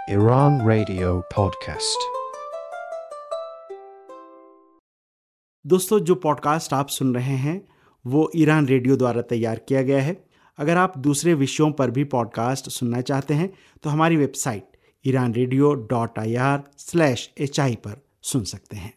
Iran Radio Podcast। दोस्तों, जो podcast आप सुन रहे हैं वो ईरान रेडियो द्वारा तैयार किया गया है। अगर आप दूसरे विषयों पर भी पॉडकास्ट सुनना चाहते हैं तो हमारी वेबसाइट iranradio.ir/hi पर सुन सकते हैं।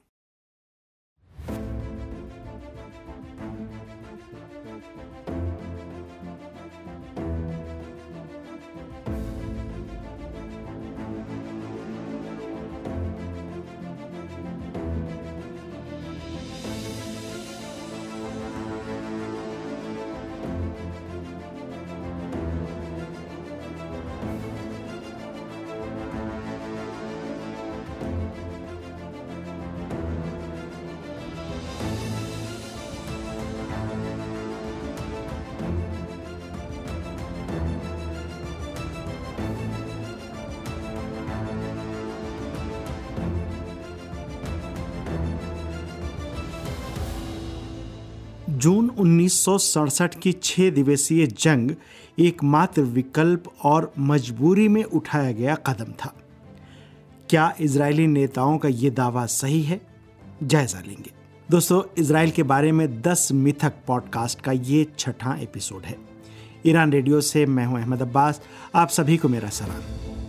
जून 1967 की 6 दिवसीय जंग एकमात्र विकल्प और मजबूरी में उठाया गया कदम था। क्या इजरायली नेताओं का ये दावा सही है? जायजा लेंगे। दोस्तों, इजराइल के बारे में 10 मिथक पॉडकास्ट का ये 6वां एपिसोड है। ईरान रेडियो से मैं हूं अहमद अब्बास। आप सभी को मेरा सलाम।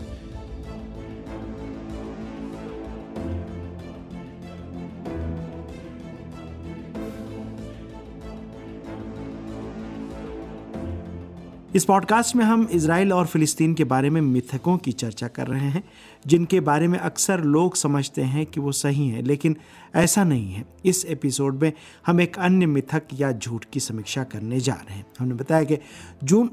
इस पॉडकास्ट में हम इजराइल और फिलिस्तीन के बारे में मिथकों की चर्चा कर रहे हैं, जिनके बारे में अक्सर लोग समझते हैं कि वो सही हैं, लेकिन ऐसा नहीं है। इस एपिसोड में हम एक अन्य मिथक या झूठ की समीक्षा करने जा रहे हैं। हमने बताया कि जून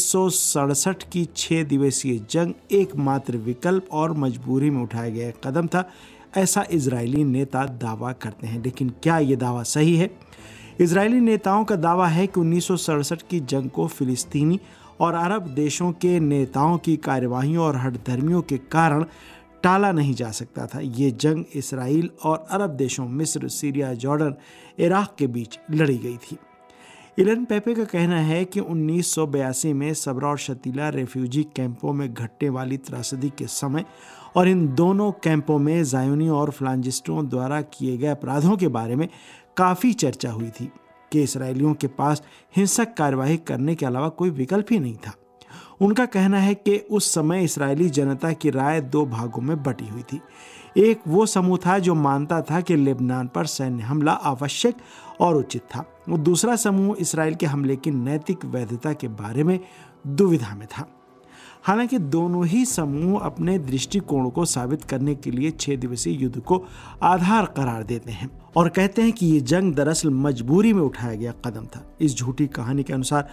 1967 की 6 दिवसीय जंग एकमात्र विकल्प और मजबूरी में उठाया गया कदम था, ऐसा इजरायली नेता दावा करते हैं। लेकिन क्या ये दावा सही है? इजरायली नेताओं का दावा है कि 1967 की जंग को फिलिस्तीनी और अरब देशों के नेताओं की कार्यवाहियों और हठधर्मियों के कारण टाला नहीं जा सकता था। ये जंग इसराइल और अरब देशों मिस्र, सीरिया, जॉर्डन, इराक के बीच लड़ी गई थी। इलन पेपे का कहना है कि 1982 में सबरा और शतीला रेफ्यूजी कैंपों में घटने वाली त्रासदी के समय और इन दोनों कैंपों में ज़ायोनियों और फ्लांजिस्टों द्वारा किए गए अपराधों के बारे में काफ़ी चर्चा हुई थी कि इसराइलियों के पास हिंसक कार्यवाही करने के अलावा कोई विकल्प ही नहीं था। उनका कहना है कि उस समय इसराइली जनता की राय 2 भागों में बटी हुई थी। एक वो समूह था जो मानता था कि लेबनान पर सैन्य हमला आवश्यक और उचित था, और दूसरा समूह इसराइल के हमले की नैतिक वैधता के बारे में दुविधा में था। हालांकि दोनों ही समूह अपने दृष्टिकोण को साबित करने के लिए 6 दिवसीय युद्ध को आधार करार देते हैं और कहते हैं कि ये जंग दरअसल मजबूरी में उठाया गया कदम था। इस झूठी कहानी के अनुसार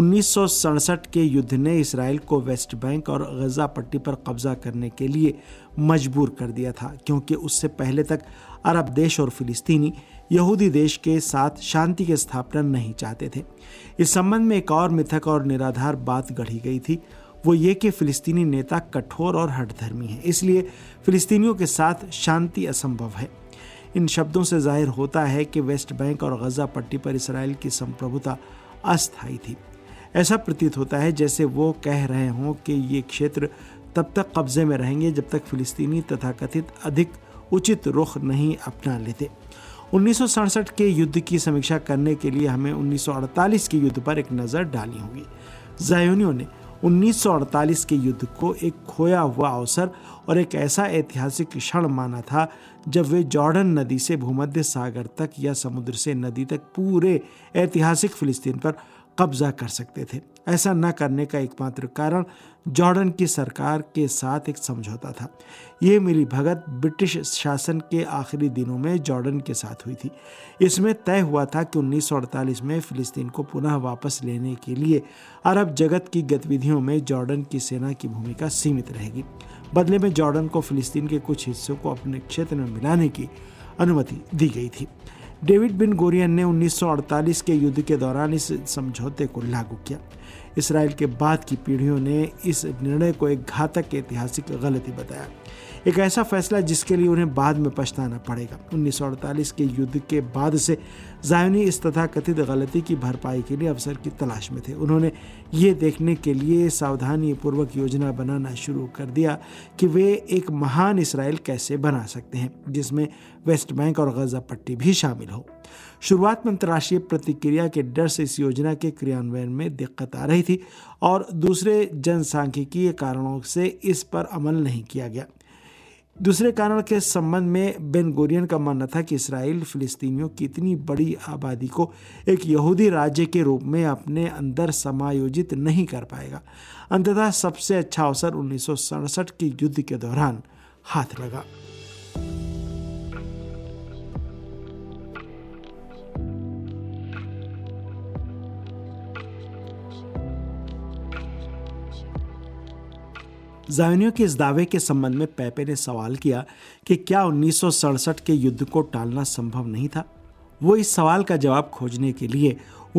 1967 के युद्ध ने इसराइल को वेस्ट बैंक और गजा पट्टी पर कब्जा करने के लिए मजबूर कर दिया था, क्योंकि उससे पहले तक अरब देश और फिलिस्तीनी यहूदी देश के साथ शांति की स्थापना नहीं चाहते थे। इस संबंध में एक और मिथक और निराधार बात गढ़ी गई थी, वो ये कि फिलिस्तीनी नेता कठोर और हठधर्मी हैं, इसलिए फिलिस्तीनियों के साथ शांति असंभव है। इन शब्दों से जाहिर होता है कि वेस्ट बैंक और गजा पट्टी पर इसराइल की संप्रभुता अस्थायी थी। ऐसा प्रतीत होता है जैसे वो कह रहे हों कि ये क्षेत्र तब तक कब्जे में रहेंगे जब तक फिलिस्तीनी तथाकथित अधिक उचित रुख नहीं अपना लेते। 1967 के युद्ध की समीक्षा करने के लिए हमें 1948 के युद्ध पर एक नज़र डालनी होगी। ज़ायोनियों ने 1948 के युद्ध को एक खोया हुआ अवसर और एक ऐसा ऐतिहासिक क्षण माना था जब वे जॉर्डन नदी से भूमध्य सागर तक या समुद्र से नदी तक पूरे ऐतिहासिक फिलिस्तीन पर कब्जा कर सकते थे। ऐसा न करने का एकमात्र कारण जॉर्डन की सरकार के साथ एक समझौता था। ये मिलीभगत ब्रिटिश शासन के आखिरी दिनों में जॉर्डन के साथ हुई थी। इसमें तय हुआ था कि 1948 में फिलिस्तीन को पुनः वापस लेने के लिए अरब जगत की गतिविधियों में जॉर्डन की सेना की भूमिका सीमित रहेगी। बदले में जॉर्डन को फिलिस्तीन के कुछ हिस्सों को अपने क्षेत्र में मिलाने की अनुमति दी गई थी। डेविड बिन गोरियन ने 1948 के युद्ध के दौरान इस समझौते को लागू किया। इसराइल के बाद की पीढ़ियों ने इस निर्णय को एक घातक ऐतिहासिक गलती बताया। एक ऐसा फैसला जिसके लिए उन्हें बाद में पछताना पड़ेगा। 1948 के युद्ध के बाद से ज़ायोनी इस तथाकथित गलती की भरपाई के लिए अवसर की तलाश में थे। उन्होंने ये देखने के लिए सावधानीपूर्वक योजना बनाना शुरू कर दिया कि वे एक महान इसराइल कैसे बना सकते हैं, जिसमें वेस्ट बैंक और गजा पट्टी भी शामिल हो। शुरुआत में अंतर्राष्ट्रीय प्रतिक्रिया के डर से इस योजना के क्रियान्वयन में दिक्कत आ रही थी और दूसरे जनसांख्यिकीय कारणों से इस पर अमल नहीं किया गया। दूसरे कारण के संबंध में बेन गुरियन का मानना था कि इसराइल फिलिस्तीनियों की इतनी बड़ी आबादी को एक यहूदी राज्य के रूप में अपने अंदर समायोजित नहीं कर पाएगा। अंततः सबसे अच्छा अवसर 1967 के युद्ध के दौरान हाथ लगा। ज़ायोनियों के इस दावे के संबंध में पेपे ने सवाल किया कि क्या 1967 के युद्ध को टालना संभव नहीं था। वो इस सवाल का जवाब खोजने के लिए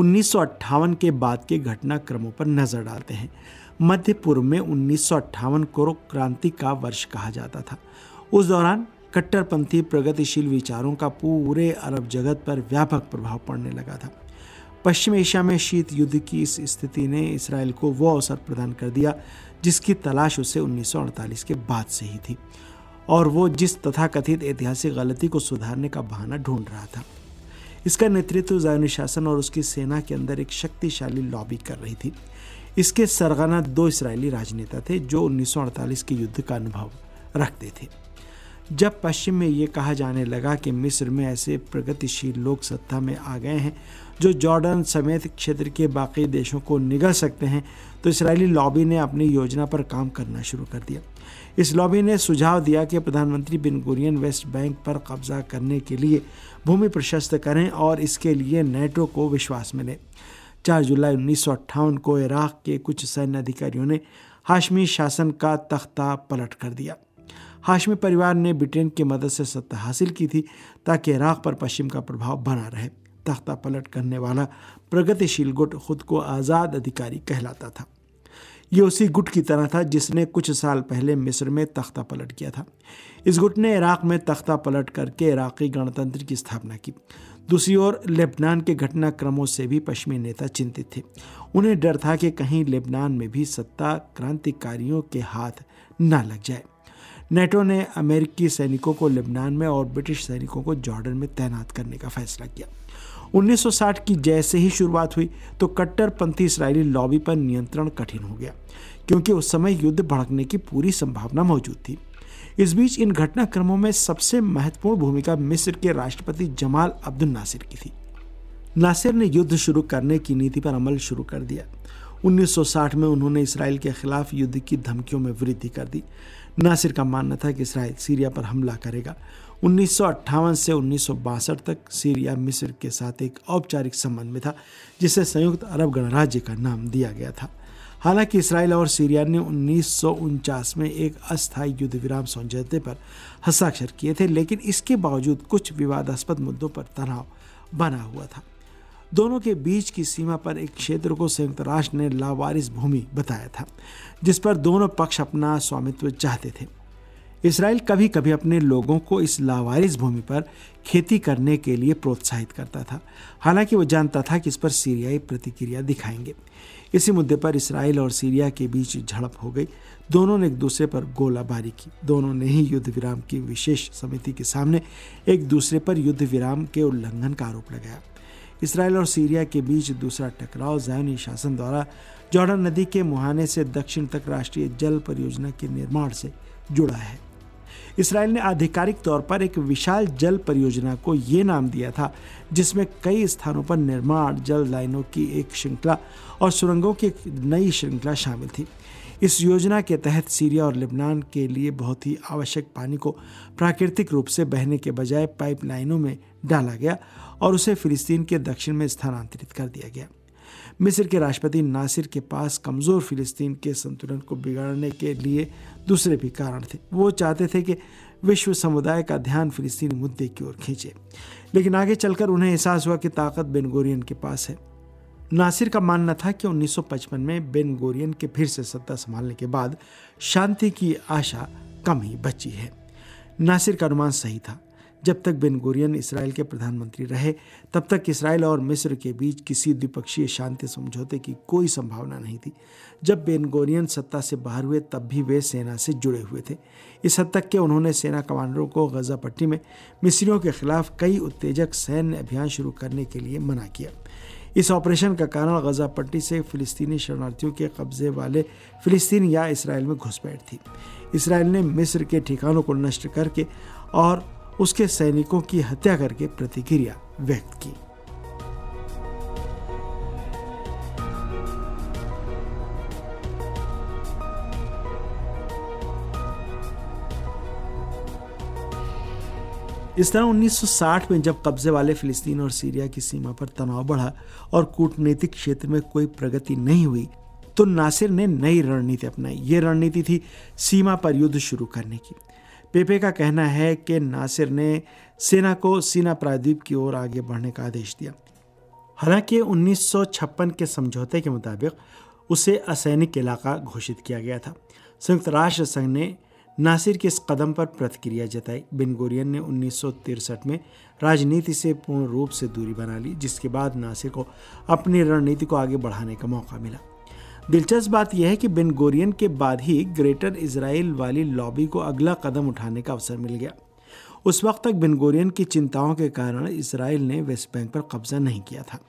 1958 के बाद के घटनाक्रमों पर नजर डालते हैं। मध्य पूर्व में 1958 को क्रांति का वर्ष कहा जाता था। उस दौरान कट्टरपंथी प्रगतिशील विचारों का पूरे अरब जगत पर व्यापक प्रभाव पड़ने लगा था। पश्चिम एशिया में शीत युद्ध की इस स्थिति ने इसराइल को वो अवसर प्रदान कर दिया जिसकी तलाश उसे 1948 के बाद से ही थी, और वो जिस तथाकथित ऐतिहासिक गलती को सुधारने का बहाना ढूंढ रहा था। इसका नेतृत्व ज़ायोनी शासन और उसकी सेना के अंदर एक शक्तिशाली लॉबी कर रही थी। इसके सरगना 2 इसराइली राजनेता थे जो 1948 के युद्ध का अनुभव रखते थे। जब पश्चिम में ये कहा जाने लगा कि मिस्र में ऐसे प्रगतिशील लोग सत्ता में आ गए हैं जो जॉर्डन समेत क्षेत्र के बाकी देशों को निगल सकते हैं, तो इसराइली लॉबी ने अपनी योजना पर काम करना शुरू कर दिया। इस लॉबी ने सुझाव दिया कि प्रधानमंत्री बेन गुरियन वेस्ट बैंक पर कब्जा करने के लिए भूमि प्रशस्त करें और इसके लिए नेटो को विश्वास मिले। 4 जुलाई 1958 को इराक के कुछ सैन्य अधिकारियों ने हाशमी शासन का तख्ता पलट कर दिया। हाशमी परिवार ने ब्रिटेन की मदद से सत्ता हासिल की थी ताकि इराक पर पश्चिम का प्रभाव बना रहे। तख्ता पलट करने वाला प्रगतिशील गुट खुद को आज़ाद अधिकारी कहलाता था। ये उसी गुट की तरह था जिसने कुछ साल पहले मिस्र में तख्ता पलट किया था। इस गुट ने इराक में तख्ता पलट करके इराकी गणतंत्र की स्थापना की। दूसरी ओर लेबनान के घटनाक्रमों से भी पश्चिमी नेता चिंतित थे। उन्हें डर था कि कहीं लेबनान में भी सत्ता क्रांतिकारियों के हाथ न लग जाए। नेटो ने अमेरिकी सैनिकों को लेबनान में और ब्रिटिश सैनिकों को जॉर्डन में तैनात करने का फैसला किया। 1960 की जैसे ही शुरुआत हुई तो कट्टरपंथी इस्राएली लॉबी पर नियंत्रण कठिन हो गया, क्योंकि उस समय युद्ध भड़कने की पूरी संभावना मौजूद थी। इस बीच इन घटनाक्रमों में सबसे महत्वपूर्ण भूमिका मिस्र के राष्ट्रपति जमाल अब्दुल नासिर की थी। नासिर ने युद्ध शुरू करने की नीति पर अमल शुरू कर दिया। 1960 में उन्होंने इसराइल के खिलाफ युद्ध की धमकियों में वृद्धि कर दी। नासिर का मानना था कि इसराइल सीरिया पर हमला करेगा। 1958 से 1962 तक सीरिया मिस्र के साथ एक औपचारिक संबंध में था, जिसे संयुक्त अरब गणराज्य का नाम दिया गया था। हालांकि इसराइल और सीरिया ने 1949 में एक अस्थायी युद्ध विराम समझौते पर हस्ताक्षर किए थे, लेकिन इसके बावजूद कुछ विवादास्पद मुद्दों पर तनाव बना हुआ था। दोनों के बीच की सीमा पर एक क्षेत्र को संयुक्त राष्ट्र ने लावारिस भूमि बताया था, जिस पर दोनों पक्ष अपना स्वामित्व चाहते थे। इसराइल कभी कभी अपने लोगों को इस लावारिस भूमि पर खेती करने के लिए प्रोत्साहित करता था, हालांकि वो जानता था कि इस पर सीरियाई प्रतिक्रिया दिखाएंगे। इसी मुद्दे पर इसराइल और सीरिया के बीच झड़प हो गई। दोनों ने एक दूसरे पर गोलाबारी की। दोनों ने ही युद्ध विराम की विशेष समिति के सामने एक दूसरे पर युद्ध विराम के उल्लंघन का आरोप लगाया। इसराइल और सीरिया के बीच दूसरा टकराव ज़ायोनी शासन द्वारा जॉर्डन नदी के मुहाने से दक्षिण तक राष्ट्रीय जल परियोजना के निर्माण से जुड़ा है। इसराइल ने आधिकारिक तौर पर एक विशाल जल परियोजना को ये नाम दिया था, जिसमें कई स्थानों पर निर्माण, जल लाइनों की एक श्रृंखला और सुरंगों की एक नई श्रृंखला शामिल थी। इस योजना के तहत सीरिया और लेबनान के लिए बहुत ही आवश्यक पानी को प्राकृतिक रूप से बहने के बजाय पाइपलाइनों में डाला गया और उसे फिलिस्तीन के दक्षिण में स्थानांतरित कर दिया गया। मिस्र के राष्ट्रपति नासिर के पास कमज़ोर फिलिस्तीन के संतुलन को बिगाड़ने के लिए दूसरे भी कारण थे। वो चाहते थे कि विश्व समुदाय का ध्यान फिलिस्तीनी मुद्दे की ओर खींचे, लेकिन आगे चलकर उन्हें एहसास हुआ कि ताकत बेन गुरियन के पास है। नासिर का मानना था कि 1955 में बेन गुरियन के फिर से सत्ता संभालने के बाद शांति की आशा कम ही बची है। नासिर का अनुमान सही था। जब तक बेन गुरियन इसराइल के प्रधानमंत्री रहे तब तक इसराइल और मिस्र के बीच किसी द्विपक्षीय शांति समझौते की कोई संभावना नहीं थी। जब बेन गुरियन सत्ता से बाहर हुए तब भी वे सेना से जुड़े हुए थे। इस हद तक कि उन्होंने सेना कमांडरों को गजा पट्टी में मिस्रियों के खिलाफ कई उत्तेजक सैन्य अभियान शुरू करने के लिए मना किया। इस ऑपरेशन का कारण गजा पट्टी से फिलिस्तीनी शरणार्थियों के कब्जे वाले फिलिस्तीन या इसराइल में घुसपैठ थी। इसराइल ने मिस्र के ठिकानों को नष्ट करके और उसके सैनिकों की हत्या करके प्रतिक्रिया व्यक्त की। इस तरह 1960 में जब कब्जे वाले फिलिस्तीन और सीरिया की सीमा पर तनाव बढ़ा और कूटनीतिक क्षेत्र में कोई प्रगति नहीं हुई तो नासिर ने नई रणनीति अपनाई। ये रणनीति थी सीमा पर युद्ध शुरू करने की। पेपे का कहना है कि नासिर ने सेना को सीना प्रायद्वीप की ओर आगे बढ़ने का आदेश दिया। हालांकि 1956 के समझौते के मुताबिक उसे असैनिक इलाका घोषित किया गया था। संयुक्त राष्ट्र संघ ने नासिर के इस कदम पर प्रतिक्रिया जताई। बेन गुरियन ने 1963 में राजनीति से पूर्ण रूप से दूरी बना ली, जिसके बाद नासिर को अपनी रणनीति को आगे बढ़ाने का मौका मिला। दिलचस्प बात यह है कि बेन गुरियन के बाद ही ग्रेटर इजराइल वाली लॉबी को अगला कदम उठाने का अवसर मिल गया। उस वक्त तक बेन गुरियन की चिंताओं के कारण इसराइल ने वेस्ट बैंक पर कब्जा नहीं किया था।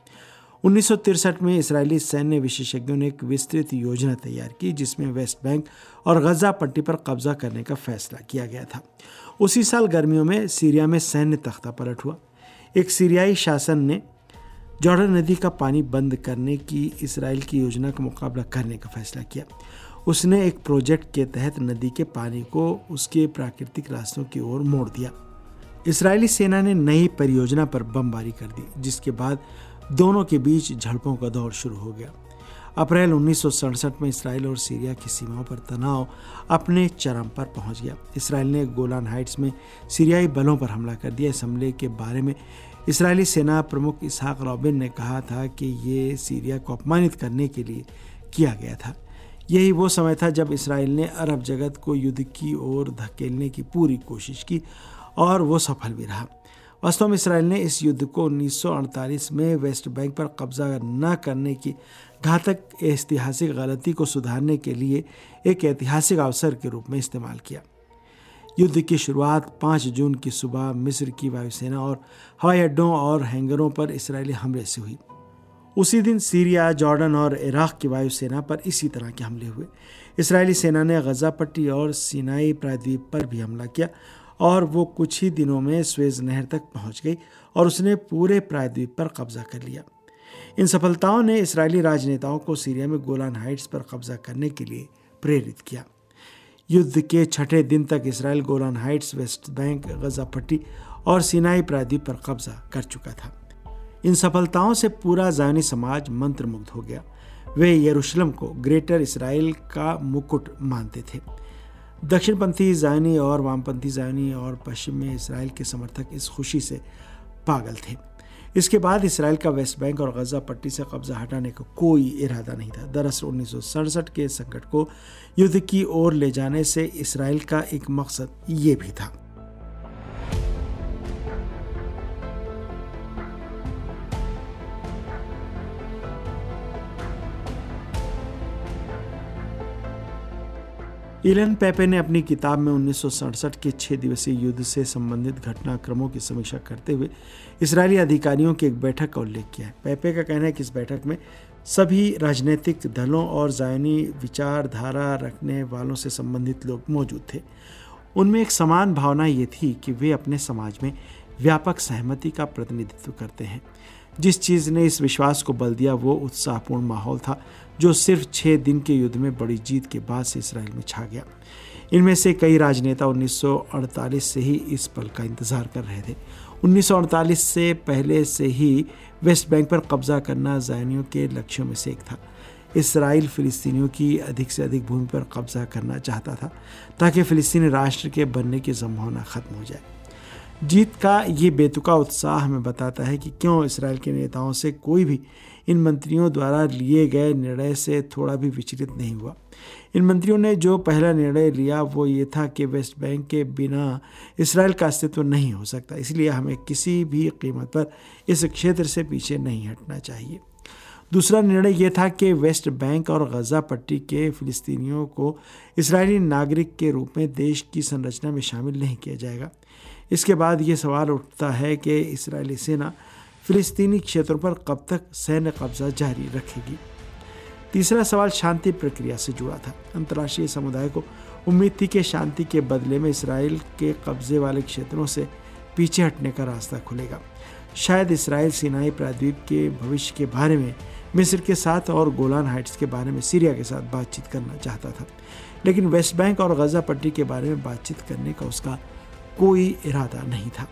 1963 में इजरायली सैन्य विशेषज्ञों ने एक विस्तृत योजना तैयार की जिसमें वेस्ट बैंक और गजा पट्टी पर कब्जा करने का फैसला किया गया था। उसी साल गर्मियों में सीरिया में सैन्य तख्ता पलट हुआ। एक सीरियाई शासन ने जॉर्डन नदी का पानी बंद करने की इसराइल की योजना का मुकाबला करने का फैसला किया। उसने एक प्रोजेक्ट के तहत नदी के पानी को उसके प्राकृतिक रास्तों की ओर मोड़ दिया। इसराइली सेना ने नई परियोजना पर बमबारी कर दी, जिसके बाद दोनों के बीच झड़पों का दौर शुरू हो गया। अप्रैल 1967 में इसराइल और सीरिया की सीमाओं पर तनाव अपने चरम पर पहुंच गया। इसराइल ने गोलान हाइट्स में सीरियाई बलों पर हमला कर दिया। इस हमले के बारे में इसराइली सेना प्रमुख इसहाक रॉबिन ने कहा था कि ये सीरिया को अपमानित करने के लिए किया गया था। यही वो समय था जब इसराइल ने अरब जगत को युद्ध की ओर धकेलने की पूरी कोशिश की और वो सफल भी रहा। वास्तव में इसराइल ने इस युद्ध को 1948 में वेस्ट बैंक पर कब्जा न करने की घातक ऐतिहासिक गलती को सुधारने के लिए एक ऐतिहासिक अवसर के रूप में इस्तेमाल किया। युद्ध की शुरुआत 5 जून की सुबह मिस्र की वायुसेना और हवाई अड्डों और हैंगरों पर इसराइली हमले से हुई। उसी दिन सीरिया, जॉर्डन और इराक की वायुसेना पर इसी तरह के हमले हुए। इसराइली सेना ने गजा पट्टी और सिनाई प्रायद्वीप पर भी हमला किया और वो कुछ ही दिनों में स्वेज नहर तक पहुंच गई और उसने पूरे प्रायद्वीप पर कब्जा कर लिया। इन सफलताओं ने इसराइली राजनेताओं को सीरिया में गोलान हाइट्स पर कब्जा करने के लिए प्रेरित किया। युद्ध के 6ठे दिन तक Israel Golan Heights, West Bank, Gaza पट्टी और सिनाई प्रायद्वीप पर कब्जा कर चुका था। इन सफलताओं से पूरा ज़ायनी समाज मंत्रमुग्ध हो गया। वे यरूशलेम को ग्रेटर इसराइल का मुकुट मानते थे। दक्षिणपंथी ज़ायनी और वामपंथी ज़ायनी और पश्चिम में इसराइल के समर्थक इस खुशी से पागल थे। इसके बाद इसराइल का वेस्ट बैंक और गजा पट्टी से कब्जा हटाने का कोई इरादा नहीं था। दरअसल 1967 के संकट को युद्ध की ओर ले जाने से इसराइल का एक मकसद ये भी था। इलन पेपे ने अपनी किताब में 1967 के 6 दिवसीय युद्ध से संबंधित घटनाक्रमों की समीक्षा करते हुए इसराइली अधिकारियों की एक बैठक का उल्लेख किया है। पेपे का कहना है कि इस बैठक में सभी राजनीतिक दलों और ज़ायनी विचारधारा रखने वालों से संबंधित लोग मौजूद थे। उनमें एक समान भावना ये थी कि वे अपने समाज में व्यापक सहमति का प्रतिनिधित्व करते हैं। जिस चीज़ ने इस विश्वास को बल दिया वो उत्साहपूर्ण माहौल था जो सिर्फ 6 दिन के युद्ध में बड़ी जीत के बाद से इसराइल में छा गया। इनमें से कई राजनेता 1948 से ही इस पल का इंतजार कर रहे थे। 1948 से पहले से ही वेस्ट बैंक पर कब्जा करना ज़ायनियों के लक्ष्यों में से एक था। इसराइल फिलिस्तीनियों की अधिक से अधिक भूमि पर कब्जा करना चाहता था ताकि फिलिस्तीनी राष्ट्र के बनने की संभावना खत्म हो जाए। जीत का ये बेतुका उत्साह हमें बताता है कि क्यों इसराइल के नेताओं से कोई भी इन मंत्रियों द्वारा लिए गए निर्णय से थोड़ा भी विचलित नहीं हुआ। इन मंत्रियों ने जो पहला निर्णय लिया वो ये था कि वेस्ट बैंक के बिना इसराइल का अस्तित्व नहीं हो सकता, इसलिए हमें किसी भी कीमत पर इस क्षेत्र से पीछे नहीं हटना चाहिए। दूसरा निर्णय ये था कि वेस्ट बैंक और गजा पट्टी के फिलिस्तीनियों को इजरायली नागरिक के रूप में देश की संरचना में शामिल नहीं किया जाएगा। इसके बाद ये सवाल उठता है कि इजरायली सेना फिलिस्तीनी क्षेत्रों पर कब तक सैन्य कब्जा जारी रखेगी। तीसरा सवाल शांति प्रक्रिया से जुड़ा था। अंतर्राष्ट्रीय समुदाय को उम्मीद थी कि शांति के बदले में इसराइल के कब्जे वाले क्षेत्रों से पीछे हटने का रास्ता खुलेगा। शायद इसराइल सिनाई प्रायद्वीप के भविष्य के बारे में मिस्र के साथ और गोलान हाइट्स के बारे में सीरिया के साथ बातचीत करना चाहता था, लेकिन वेस्ट बैंक और गजा पट्टी के बारे में बातचीत करने का उसका कोई इरादा नहीं था।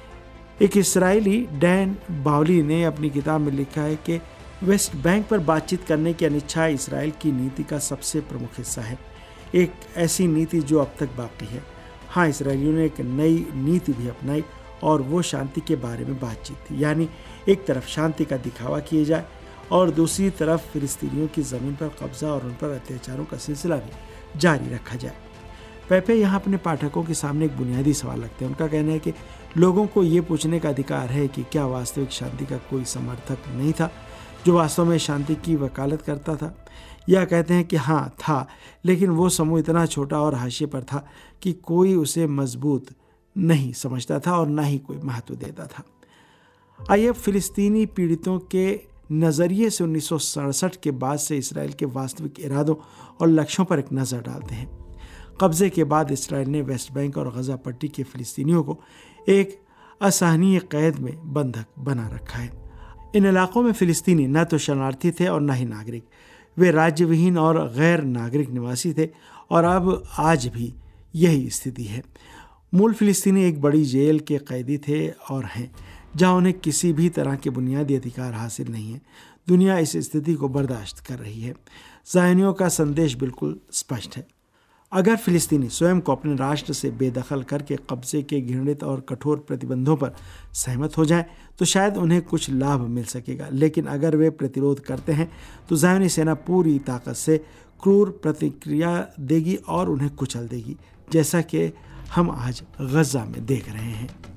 एक इसराइली डैन बावली ने अपनी किताब में लिखा है कि वेस्ट बैंक पर बातचीत करने की अनिच्छा इसराइल की नीति का सबसे प्रमुख हिस्सा है, एक ऐसी नीति जो अब तक बाकी है। हाँ, इसराइलियों ने एक नई नीति भी अपनाई और वो शांति के बारे में बातचीत थी, यानी एक तरफ शांति का दिखावा किया जाए और दूसरी तरफ फिलिस्तीनियों की ज़मीन पर कब्जा और उन पर अत्याचारों का सिलसिला भी जारी रखा जाए। पेपे यहाँ अपने पाठकों के सामने एक बुनियादी सवाल रखते हैं। उनका कहना है कि लोगों को ये पूछने का अधिकार है कि क्या वास्तविक शांति का कोई समर्थक नहीं था जो वास्तव में शांति की वकालत करता था, या कहते हैं कि हाँ था, लेकिन वो समूह इतना छोटा और हाशिए पर था कि कोई उसे मजबूत नहीं समझता था और ना ही कोई महत्व देता था। आइए फिलिस्तीनी पीड़ितों के नज़रिए से 1967 के बाद से इसराइल के वास्तविक इरादों और लक्ष्यों पर एक नज़र डालते हैं। कब्जे के बाद इसराइल ने वेस्ट बैंक और गजा पट्टी के फिलिस्तीनियों को एक असहनीय कैद में बंधक बना रखा है। इन इलाकों में फिलिस्तीनी न तो शरणार्थी थे और न ही नागरिक, वे राज्यविहीन और गैर नागरिक निवासी थे और अब आज भी यही स्थिति है। मूल फिलिस्तीनी एक बड़ी जेल के कैदी थे और हैं, जहां उन्हें किसी भी तरह के बुनियादी अधिकार हासिल नहीं है। दुनिया इस स्थिति को बर्दाश्त कर रही है। ज़ायनियों का संदेश बिल्कुल स्पष्ट है। अगर फिलिस्तीनी स्वयं को अपने राष्ट्र से बेदखल करके कब्जे के घृणित और कठोर प्रतिबंधों पर सहमत हो जाएं, तो शायद उन्हें कुछ लाभ मिल सकेगा, लेकिन अगर वे प्रतिरोध करते हैं तो ज़ायनी सेना पूरी ताकत से क्रूर प्रतिक्रिया देगी और उन्हें कुचल देगी, जैसा कि हम आज गजा में देख रहे हैं।